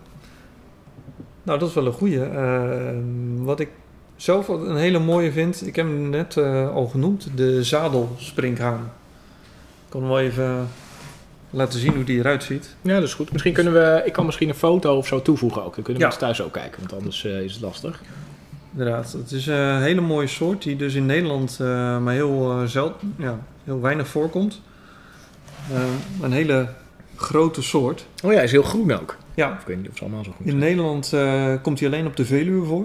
[SPEAKER 2] nou dat is wel een goeie. Uh, wat ik zelf een hele mooie vind, ik heb hem net uh, al genoemd, de zadelspringhaan. Ik kan hem wel even laten zien hoe die eruit ziet.
[SPEAKER 1] Ja, dat is goed. Misschien kunnen we, ik kan misschien een foto of zo toevoegen ook. Dan kunnen
[SPEAKER 2] Ja.
[SPEAKER 1] mensen thuis ook kijken, want anders uh, is het lastig.
[SPEAKER 2] Inderdaad, het is een hele mooie soort die dus in Nederland uh, maar heel, uh, zeld, ja, heel weinig voorkomt. Uh, een hele grote soort.
[SPEAKER 1] Oh ja, hij is heel groen ook.
[SPEAKER 2] Ja.
[SPEAKER 1] Of ik weet niet of ze allemaal zo groen
[SPEAKER 2] In
[SPEAKER 1] zijn.
[SPEAKER 2] Nederland uh, komt hij alleen op de Veluwe voor.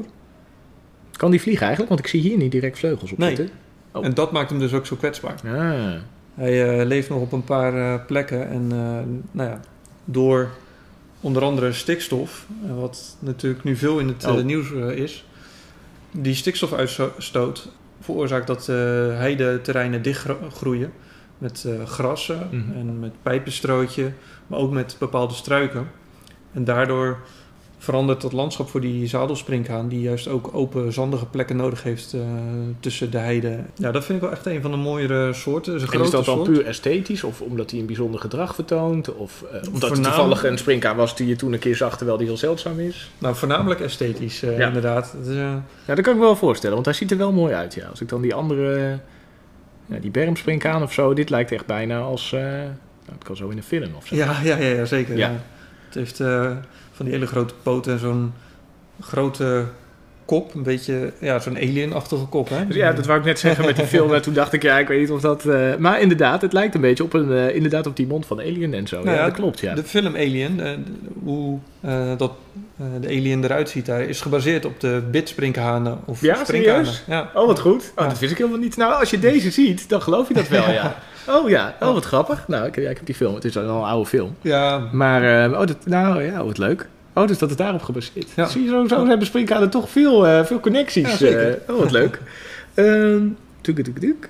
[SPEAKER 1] Kan die vliegen eigenlijk? Want ik zie hier niet direct vleugels op
[SPEAKER 2] Nee.
[SPEAKER 1] zitten. Oh.
[SPEAKER 2] En dat maakt hem dus ook zo kwetsbaar.
[SPEAKER 1] Ah.
[SPEAKER 2] Hij uh, leeft nog op een paar uh, plekken en uh, nou ja, door onder andere stikstof, uh, wat natuurlijk nu veel in het uh,
[SPEAKER 1] oh.
[SPEAKER 2] nieuws uh, is, die stikstofuitstoot veroorzaakt dat uh, heideterreinen dichtgroeien met uh, grassen
[SPEAKER 1] Mm-hmm.
[SPEAKER 2] en met pijpenstrootje, maar ook met bepaalde struiken. En daardoor verandert het landschap voor die zadelsprinkhaan, die juist ook open, zandige plekken nodig heeft uh, tussen de heide. Ja, dat vind ik wel echt een van de mooiere soorten. Is een
[SPEAKER 1] En is dat dan
[SPEAKER 2] soort.
[SPEAKER 1] puur esthetisch? Of omdat hij een bijzonder gedrag vertoont? Of uh, omdat het
[SPEAKER 2] Voornamelijk-
[SPEAKER 1] toevallig een springhaan was die je toen een keer zag, terwijl die heel zeldzaam is?
[SPEAKER 2] Nou, voornamelijk esthetisch, uh,
[SPEAKER 1] Ja.
[SPEAKER 2] inderdaad. Het is, uh,
[SPEAKER 1] Ja, dat kan ik me wel voorstellen, want hij ziet er wel mooi uit. Ja. Als ik dan die andere, uh, ja, die bermspringhaan of zo, dit lijkt echt bijna als, uh, nou, het kan zo in een film of zo.
[SPEAKER 2] ja, ja, ja, ja, zeker.
[SPEAKER 1] Ja.
[SPEAKER 2] Ja. Het heeft uh, van die hele grote poten en zo'n grote kop. Een beetje, ja, zo'n alien-achtige kop, hè?
[SPEAKER 1] Dus ja, dat wou ik net zeggen met die film. En toen dacht ik, ja, ik weet niet of dat... Uh, maar inderdaad, het lijkt een beetje op, een, uh, inderdaad op die mond van Alien en zo.
[SPEAKER 2] Nou
[SPEAKER 1] ja,
[SPEAKER 2] ja,
[SPEAKER 1] dat klopt, ja.
[SPEAKER 2] De film Alien, uh, hoe uh, dat, uh, de alien eruit ziet daar, is gebaseerd op de bitsprinkhanen of
[SPEAKER 1] Ja,
[SPEAKER 2] sprinkhanen.
[SPEAKER 1] serieus?
[SPEAKER 2] Ja.
[SPEAKER 1] Oh, wat goed. Oh,
[SPEAKER 2] Ja.
[SPEAKER 1] dat wist ik helemaal niet. Nou, als je deze ziet, dan geloof je dat wel, ja. Oh ja, oh, wat grappig. Nou, ik, ja, ik heb die film. Het is al een oude film.
[SPEAKER 2] Ja,
[SPEAKER 1] Maar, uh, oh, dat, nou ja, wat leuk. Oh, dus dat is daarop gebaseerd.
[SPEAKER 2] Ja.
[SPEAKER 1] Zie je, zo, zo hebben sprinkhanen toch veel, uh, veel connecties.
[SPEAKER 2] Ja, zeker.
[SPEAKER 1] Uh, oh, wat leuk. um, tuk, tuk, tuk.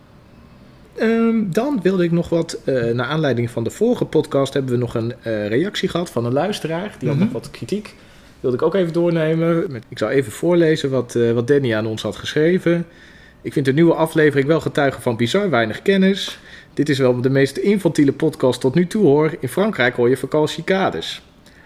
[SPEAKER 1] Um, dan wilde ik nog wat, uh, naar aanleiding van de vorige podcast hebben we nog een uh, reactie gehad van een luisteraar. Die had
[SPEAKER 2] Mhm.
[SPEAKER 1] nog wat kritiek. Wilde ik ook even doornemen. Ik zal even voorlezen wat, uh, wat Danny aan ons had geschreven. Ik vind de nieuwe aflevering wel getuige van bizar weinig kennis. Dit is wel de meest infantiele podcast tot nu toe, hoor. In Frankrijk hoor je vooral cicades.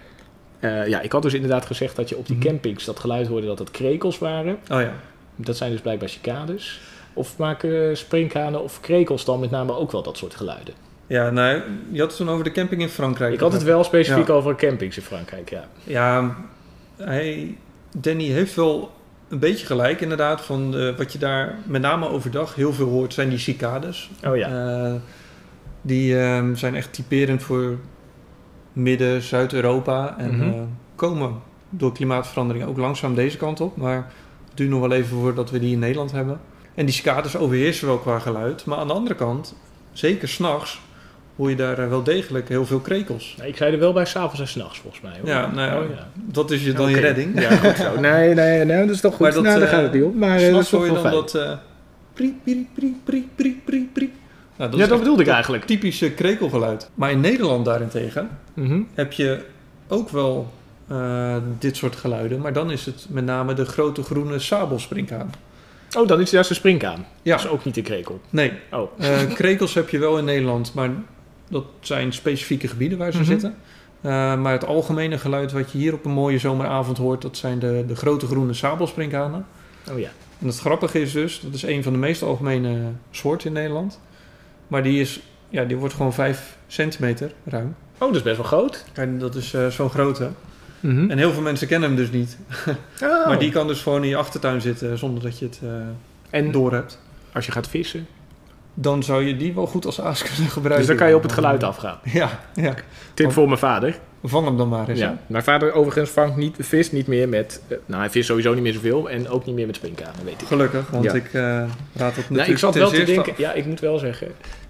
[SPEAKER 1] Uh, ja, ik had dus inderdaad gezegd dat je op die
[SPEAKER 2] Mhm.
[SPEAKER 1] campings dat geluid hoorde dat het krekels waren.
[SPEAKER 2] oh ja.
[SPEAKER 1] Dat zijn dus blijkbaar cicades. Of maken sprinkhanen of krekels dan met name ook wel dat soort geluiden?
[SPEAKER 2] Ja, nou, je had het toen over de camping in Frankrijk.
[SPEAKER 1] Ik had het wel specifiek
[SPEAKER 2] Ja.
[SPEAKER 1] over campings in Frankrijk, ja.
[SPEAKER 2] Ja, hij, Danny heeft wel een beetje gelijk inderdaad. Van uh, wat je daar met name overdag heel veel hoort zijn die cicades.
[SPEAKER 1] Oh ja.
[SPEAKER 2] Uh, die uh, zijn echt typerend voor Midden, Zuid-Europa. En
[SPEAKER 1] Mhm.
[SPEAKER 2] uh, komen door klimaatverandering ook langzaam deze kant op. Maar het duurt nog wel even voordat we die in Nederland hebben. En die cicades overheersen wel qua geluid. Maar aan de andere kant, zeker 's nachts, hoor je daar uh, wel degelijk heel veel krekels.
[SPEAKER 1] Ik zei er wel bij 's avonds en 's nachts volgens mij. Hoor.
[SPEAKER 2] Ja, nou ja,
[SPEAKER 1] Oh, ja.
[SPEAKER 2] dat is je dan
[SPEAKER 1] Oké.
[SPEAKER 2] je redding.
[SPEAKER 1] Ja, goed zo. Nee, nee, nee, dat is toch goed.
[SPEAKER 2] Maar dat,
[SPEAKER 1] nou, daar
[SPEAKER 2] uh,
[SPEAKER 1] gaat het niet om. Maar uh, dat
[SPEAKER 2] S'nachts
[SPEAKER 1] is toch
[SPEAKER 2] hoor je
[SPEAKER 1] wel
[SPEAKER 2] dan
[SPEAKER 1] fijn.
[SPEAKER 2] dat... Uh, pri, pri, pri, pri, pri, pri, pri. Nou, dat
[SPEAKER 1] Ja,
[SPEAKER 2] is
[SPEAKER 1] dat
[SPEAKER 2] echt
[SPEAKER 1] bedoelde ik eigenlijk.
[SPEAKER 2] typische krekelgeluid. Maar in Nederland daarentegen
[SPEAKER 1] Mhm.
[SPEAKER 2] heb je ook wel uh, dit soort geluiden. Maar dan is het met name de grote groene sabelsprinkhaan.
[SPEAKER 1] Oh, dan is het juist een sprinkhaan.
[SPEAKER 2] Ja,
[SPEAKER 1] Dat is ook niet een krekel.
[SPEAKER 2] nee.
[SPEAKER 1] Oh.
[SPEAKER 2] Uh, krekels heb je wel in Nederland, maar dat zijn specifieke gebieden waar ze
[SPEAKER 1] Mhm.
[SPEAKER 2] zitten. Uh, maar het algemene geluid wat je hier op een mooie zomeravond hoort, dat zijn de, de grote groene sabelsprinkhanen.
[SPEAKER 1] Oh ja.
[SPEAKER 2] En het grappige is dus, dat is een van de meest algemene soorten in Nederland. Maar die, is, ja, die wordt gewoon vijf centimeter ruim.
[SPEAKER 1] Oh, dat is best wel groot.
[SPEAKER 2] En dat is uh, zo'n grote.
[SPEAKER 1] Mhm.
[SPEAKER 2] En heel veel mensen kennen hem dus niet.
[SPEAKER 1] Oh.
[SPEAKER 2] Maar die kan dus gewoon in je achtertuin zitten zonder dat je het uh,
[SPEAKER 1] En
[SPEAKER 2] door hebt.
[SPEAKER 1] als je gaat vissen,
[SPEAKER 2] Dan zou je die wel goed als aas kunnen gebruiken.
[SPEAKER 1] dus dan kan je op het geluid afgaan.
[SPEAKER 2] Ja, ja.
[SPEAKER 1] Tip
[SPEAKER 2] Want-
[SPEAKER 1] voor mijn vader.
[SPEAKER 2] Vang hem dan maar eens.
[SPEAKER 1] Ja.
[SPEAKER 2] hè.
[SPEAKER 1] Mijn vader overigens vangt niet, vist niet meer met... Uh, nou, hij vist sowieso niet meer zoveel. En ook niet meer met sprinkhanen, weet ik.
[SPEAKER 2] Gelukkig, want
[SPEAKER 1] Ja.
[SPEAKER 2] ik uh, raad het natuurlijk
[SPEAKER 1] Nou, ik zat
[SPEAKER 2] ten
[SPEAKER 1] wel te
[SPEAKER 2] zeerste
[SPEAKER 1] denken...
[SPEAKER 2] af.
[SPEAKER 1] Ja, ik moet wel zeggen...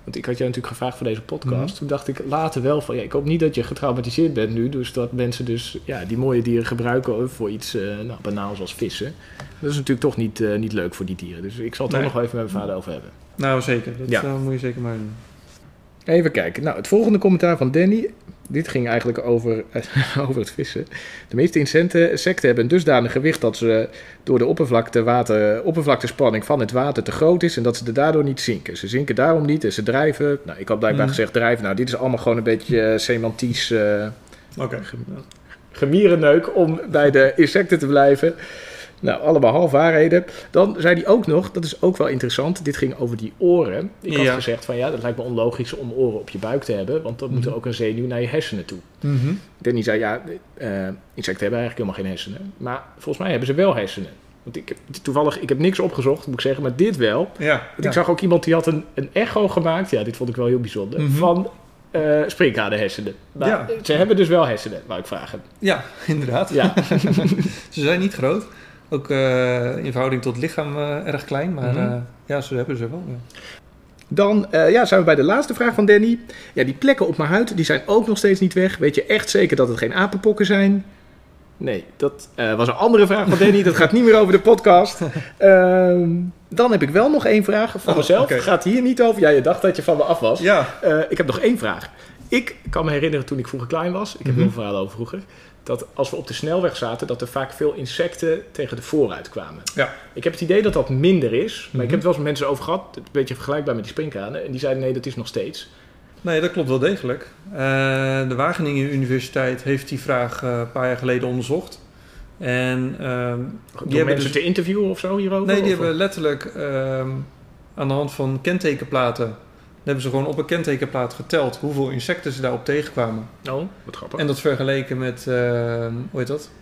[SPEAKER 1] Want ik had jou natuurlijk gevraagd voor deze podcast.
[SPEAKER 2] Mm-hmm.
[SPEAKER 1] Toen dacht ik later wel van... Ja, ik hoop niet dat je getraumatiseerd bent nu. Dus dat mensen dus ja, die mooie dieren gebruiken voor iets uh, nou, banaals als vissen. Dat is natuurlijk toch niet, uh, niet leuk voor die dieren. Dus ik zal het er
[SPEAKER 2] Nee.
[SPEAKER 1] nog wel even met mijn vader over hebben.
[SPEAKER 2] Nou, zeker. Dat
[SPEAKER 1] Ja.
[SPEAKER 2] uh, moet je zeker maar doen.
[SPEAKER 1] Even kijken. Nou, het volgende commentaar van Danny. Dit ging eigenlijk over, over het vissen. De meeste insecten, insecten hebben een dusdanig gewicht dat ze door de oppervlakte water, oppervlaktespanning van het water te groot is en dat ze er daardoor niet zinken. Ze zinken daarom niet en ze drijven. Nou, ik had blijkbaar
[SPEAKER 2] Mm.
[SPEAKER 1] gezegd drijven. Nou, dit is allemaal gewoon een beetje uh, semantisch uh,
[SPEAKER 2] Oké. Okay.
[SPEAKER 1] gemierenneuk om bij de insecten te blijven. Nou, allemaal halfwaarheden. Dan zei hij ook nog, dat is ook wel interessant, dit ging over die oren. Ik had
[SPEAKER 2] Ja.
[SPEAKER 1] gezegd van ja, dat lijkt me onlogisch om oren op je buik te hebben, want dan moet er
[SPEAKER 2] Mhm.
[SPEAKER 1] ook een zenuw naar je hersenen toe.
[SPEAKER 2] Mm-hmm.
[SPEAKER 1] Danny zei ja, uh, insecten hebben eigenlijk helemaal geen hersenen. Maar volgens mij hebben ze wel hersenen. Want ik heb toevallig, ik heb niks opgezocht, moet ik zeggen, maar dit wel.
[SPEAKER 2] Ja.
[SPEAKER 1] Want
[SPEAKER 2] ja.
[SPEAKER 1] ik zag ook iemand die had een, een echo gemaakt, ja, dit vond ik wel heel bijzonder,
[SPEAKER 2] Mhm.
[SPEAKER 1] van uh, sprinkhanehersenen. Maar
[SPEAKER 2] Ja.
[SPEAKER 1] ze hebben dus wel hersenen, wou ik vragen.
[SPEAKER 2] Ja, inderdaad.
[SPEAKER 1] Ja.
[SPEAKER 2] Ze zijn niet groot. Ook uh, in verhouding tot het lichaam uh, erg klein. Maar
[SPEAKER 1] Mhm.
[SPEAKER 2] uh, ja, ze hebben ze wel. Ja.
[SPEAKER 1] Dan uh, ja, zijn we bij de laatste vraag van Danny. Ja, die plekken op mijn huid, die zijn ook nog steeds niet weg. Weet je echt zeker dat het geen apenpokken zijn? Nee, dat uh, was een andere vraag van Danny. Dat gaat niet meer over de podcast. Uh, dan heb ik wel nog één vraag van
[SPEAKER 2] Oh,
[SPEAKER 1] mezelf.
[SPEAKER 2] okay.
[SPEAKER 1] Gaat hier niet over. Ja, je dacht dat je van me af was.
[SPEAKER 2] Ja.
[SPEAKER 1] Uh, ik heb nog één vraag. Ik kan me herinneren toen ik vroeger klein was. Ik heb
[SPEAKER 2] Mm-hmm.
[SPEAKER 1] heel veel verhalen over vroeger. Dat als we op de snelweg zaten, dat er vaak veel insecten tegen de voorruit kwamen.
[SPEAKER 2] Ja.
[SPEAKER 1] Ik heb het idee dat dat minder is. Maar
[SPEAKER 2] Mm-hmm.
[SPEAKER 1] ik heb het wel eens met mensen over gehad. Een beetje vergelijkbaar met die sprinkhanen. En die zeiden nee, dat is nog steeds.
[SPEAKER 2] Nee, dat klopt wel degelijk. Uh, de Wageningen Universiteit heeft die vraag uh, een paar jaar geleden onderzocht. En, uh,
[SPEAKER 1] Door
[SPEAKER 2] die hebben
[SPEAKER 1] mensen
[SPEAKER 2] dus...
[SPEAKER 1] te interviewen of zo hierover?
[SPEAKER 2] Nee, die
[SPEAKER 1] of?
[SPEAKER 2] hebben letterlijk uh, aan de hand van kentekenplaten... hebben ze gewoon op een kentekenplaat geteld hoeveel insecten ze daarop tegenkwamen.
[SPEAKER 1] Oh, wat grappig.
[SPEAKER 2] En dat vergeleken met, uh, hoe heet dat?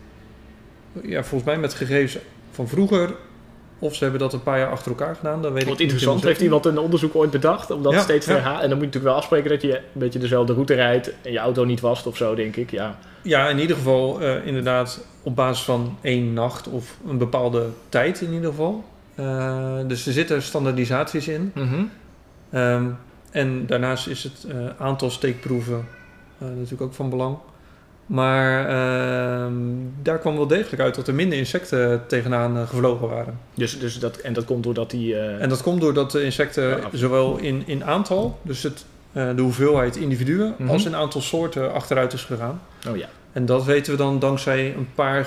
[SPEAKER 2] Ja, volgens mij met gegevens van vroeger. Of ze hebben dat een paar jaar achter elkaar gedaan. Dat weet
[SPEAKER 1] Wat
[SPEAKER 2] ik niet
[SPEAKER 1] interessant, heeft iemand een onderzoek ooit bedacht om dat
[SPEAKER 2] Ja,
[SPEAKER 1] steeds te
[SPEAKER 2] ja.
[SPEAKER 1] herhalen? En dan moet je natuurlijk wel afspreken dat je een beetje dezelfde route rijdt en je auto niet wast of zo, denk ik. Ja,
[SPEAKER 2] Ja, in ieder geval uh, inderdaad op basis van één nacht of een bepaalde tijd in ieder geval. Uh, dus er zitten standaardisaties in.
[SPEAKER 1] mm-hmm.
[SPEAKER 2] Um, en daarnaast is het uh, aantal steekproeven uh, natuurlijk ook van belang. Maar uh, daar kwam wel degelijk uit dat er minder insecten tegenaan uh, gevlogen waren.
[SPEAKER 1] Dus, dus dat, en dat komt doordat die... Uh...
[SPEAKER 2] En dat komt doordat de insecten
[SPEAKER 1] Ja,
[SPEAKER 2] zowel in, in aantal, dus het, uh, de hoeveelheid individuen,
[SPEAKER 1] Mhm.
[SPEAKER 2] als in aantal soorten achteruit is gegaan.
[SPEAKER 1] Oh ja.
[SPEAKER 2] En dat weten we dan dankzij een paar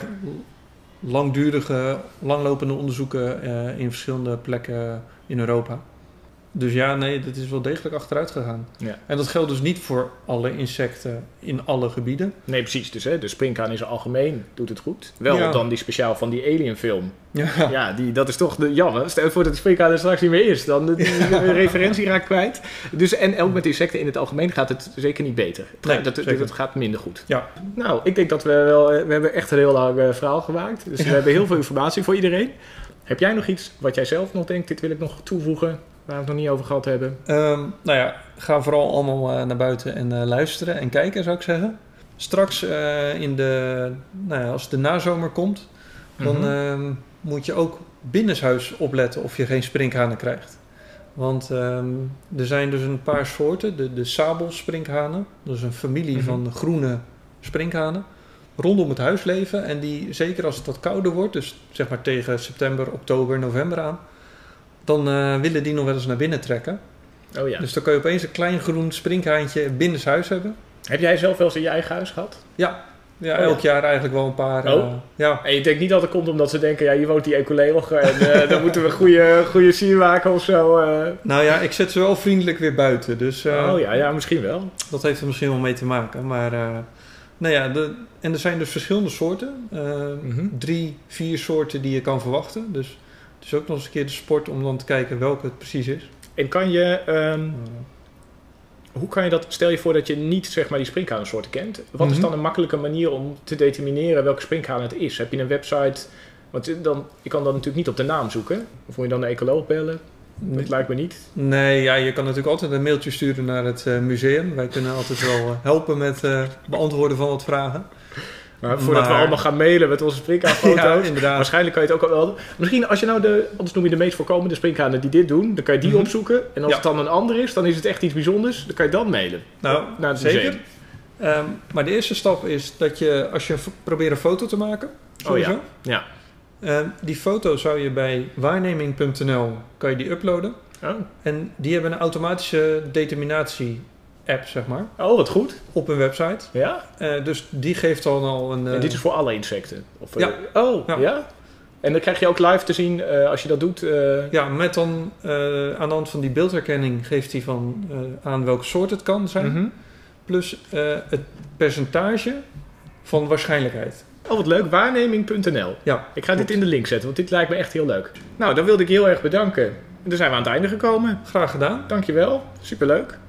[SPEAKER 2] langdurige, langlopende onderzoeken uh, in verschillende plekken in Europa. Dus ja, nee, dat is wel degelijk achteruit gegaan.
[SPEAKER 1] Ja.
[SPEAKER 2] En dat geldt dus niet voor alle insecten in alle gebieden.
[SPEAKER 1] Nee, precies. Dus hè, de sprinkhaan in zijn algemeen doet het goed. Wel
[SPEAKER 2] Ja.
[SPEAKER 1] dan die speciaal van die Alien-film.
[SPEAKER 2] Ja,
[SPEAKER 1] Ja, die, dat is toch de, jammer. Stel je voor dat die sprinkhaan er straks niet meer is. Dan de, die, de referentie raakt kwijt. Dus, en ook met insecten in het algemeen gaat het zeker niet beter. Het,
[SPEAKER 2] Nee,
[SPEAKER 1] gaat- dat,
[SPEAKER 2] zeker.
[SPEAKER 1] dat gaat minder goed.
[SPEAKER 2] Ja.
[SPEAKER 1] Nou, ik denk dat we wel... We hebben echt een heel lang uh, verhaal gemaakt. Dus we hebben heel veel informatie voor iedereen. Heb jij nog iets wat jij zelf nog denkt? Dit wil ik nog toevoegen. Waar we het nog niet over gehad hebben.
[SPEAKER 2] Um, nou ja, ga vooral allemaal uh, naar buiten en uh, luisteren en kijken, zou ik zeggen. Straks uh, in de, nou ja, als de nazomer komt, dan
[SPEAKER 1] Mhm.
[SPEAKER 2] uh, moet je ook binnenshuis opletten of je geen sprinkhanen krijgt. Want um, er zijn dus een paar soorten, de, de sabelsprinkhanen, dat is een familie
[SPEAKER 1] Mhm.
[SPEAKER 2] van groene sprinkhanen, rondom het huis leven. En die, zeker als het wat kouder wordt, dus zeg maar tegen september, oktober, november aan, dan uh, willen die nog wel eens naar binnen trekken.
[SPEAKER 1] Oh ja.
[SPEAKER 2] Dus dan kan je opeens een klein groen sprinkhaantje binnenshuis hebben.
[SPEAKER 1] Heb jij zelf wel eens in je eigen huis gehad?
[SPEAKER 2] Ja, ja
[SPEAKER 1] Oh,
[SPEAKER 2] elk
[SPEAKER 1] ja.
[SPEAKER 2] jaar eigenlijk wel een paar.
[SPEAKER 1] Oh.
[SPEAKER 2] Uh, ja.
[SPEAKER 1] En je denkt niet dat het komt omdat ze denken... ja, hier woont die ecoloog en uh, dan moeten we een goede, goede sier maken of zo. Uh.
[SPEAKER 2] Nou ja, ik zet ze wel vriendelijk weer buiten. Dus uh,
[SPEAKER 1] Oh ja, ja, misschien wel.
[SPEAKER 2] dat heeft er misschien wel mee te maken. Maar uh, nou ja, de, en er zijn dus verschillende soorten. Uh,
[SPEAKER 1] Mhm.
[SPEAKER 2] Drie, vier soorten die je kan verwachten. Dus het is ook nog eens een keer de sport om dan te kijken welke het precies is.
[SPEAKER 1] En kan je... Um,
[SPEAKER 2] Uh,
[SPEAKER 1] hoe kan je dat... Stel je voor dat je niet zeg maar die sprinkhanensoorten kent. Wat is
[SPEAKER 2] Mhm.
[SPEAKER 1] dan een makkelijke manier om te determineren welke sprinkhaan het is? Heb je een website... Want dan, je kan dan natuurlijk niet op de naam zoeken. Of moet je dan de ecoloog bellen? Dat lijkt me niet.
[SPEAKER 2] Nee, ja, je kan natuurlijk altijd een mailtje sturen naar het uh, museum. Wij kunnen altijd wel uh, helpen met uh, beantwoorden van wat vragen.
[SPEAKER 1] Maar voordat
[SPEAKER 2] Maar-
[SPEAKER 1] we allemaal gaan mailen met onze springhaanfoto's.
[SPEAKER 2] Ja, inderdaad.
[SPEAKER 1] Waarschijnlijk kan je het ook wel... Misschien als je nou de... Anders noem je de meest voorkomende springhanen die dit doen. Dan kan je die
[SPEAKER 2] Mhm.
[SPEAKER 1] opzoeken. En als
[SPEAKER 2] Ja.
[SPEAKER 1] het dan een ander is, dan is het echt iets bijzonders. Dan kan je dan mailen.
[SPEAKER 2] Nou,
[SPEAKER 1] naar het
[SPEAKER 2] zeker.
[SPEAKER 1] museum.
[SPEAKER 2] Ehm, maar de eerste stap is dat je, als je v- probeert een foto te maken, sowieso.
[SPEAKER 1] Oh ja.
[SPEAKER 2] Ehm, die foto zou je bij waarneming punt n l, kan je die uploaden.
[SPEAKER 1] Oh.
[SPEAKER 2] En die hebben een automatische determinatie-app, zeg maar,
[SPEAKER 1] oh, wat goed.
[SPEAKER 2] op hun website.
[SPEAKER 1] Ja?
[SPEAKER 2] Eh, dus die geeft dan al een... eh,
[SPEAKER 1] En dit is voor alle insecten? Of,
[SPEAKER 2] Ja.
[SPEAKER 1] eh, oh, ja.
[SPEAKER 2] Ja.
[SPEAKER 1] En dan krijg je ook live te zien eh, als je dat doet. eh,
[SPEAKER 2] Ja, met dan eh, aan de hand van die beeldherkenning geeft hij van eh, aan welke soort het kan zijn.
[SPEAKER 1] mhm.
[SPEAKER 2] Plus eh, het percentage van waarschijnlijkheid.
[SPEAKER 1] Oh, wat leuk. waarneming punt n l.
[SPEAKER 2] Ja,
[SPEAKER 1] Ik ga
[SPEAKER 2] klopt.
[SPEAKER 1] dit in de link zetten, want dit lijkt me echt heel leuk. Nou, dan wilde ik je heel erg bedanken. En dan zijn we aan het einde gekomen.
[SPEAKER 2] Graag gedaan.
[SPEAKER 1] Dankjewel. Superleuk.